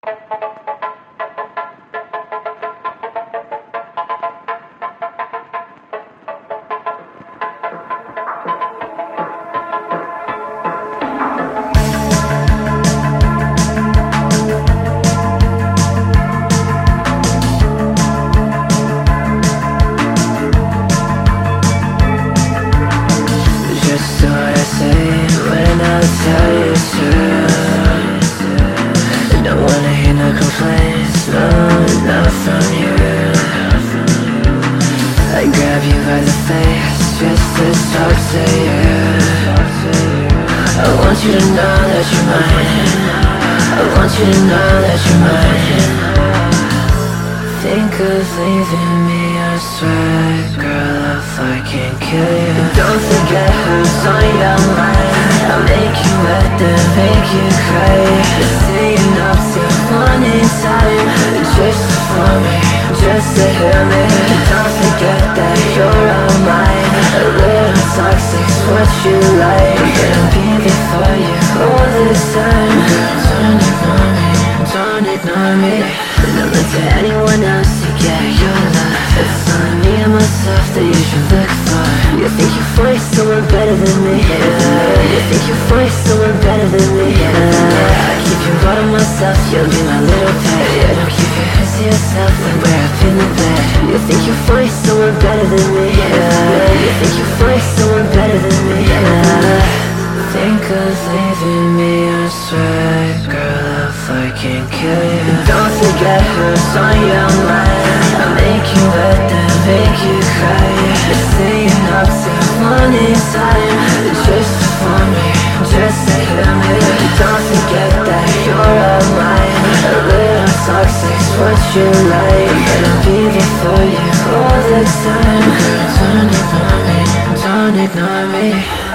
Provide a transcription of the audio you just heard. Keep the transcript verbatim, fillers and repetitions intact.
Just what I say when I tell you to. Don't wanna hear no complaints, no, not from you. I grab you by the face just to talk to you. I want you to know that you're mine. I want you to know that you're mine. Think of leaving me, I swear, girl, if I can't kill you. Don't forget who's on your mind. I'll make you wet, then make you cry. Staying up till morning time, just for me, just to hear me. Don't forget that you're all mine. A little toxic's what you like, but I'll be there for you all this time. Girl, don't ignore me, don't ignore me. Don't look to anyone else to get your love. It's only me and myself that you should look for. You think you find someone better than me, yeah. You think you find someone better than me, yeah. I keep you all to myself, you'll be my little pet. Yeah, don't keep your hands to yourself when we're up in the bed. You think you find someone better than me, yeah. You think you find someone better than me, yeah. Think of leaving me, I swear, girl, if I can't kill you. Don't forget who's on your mind. I'll make you wet, then make you cry. Staying up till morning time, just for me, just to hear me. Don't forget that you're all mine. A little toxic's what you like, but I'll be there for you all the time. Girl, don't ignore me, don't ignore me.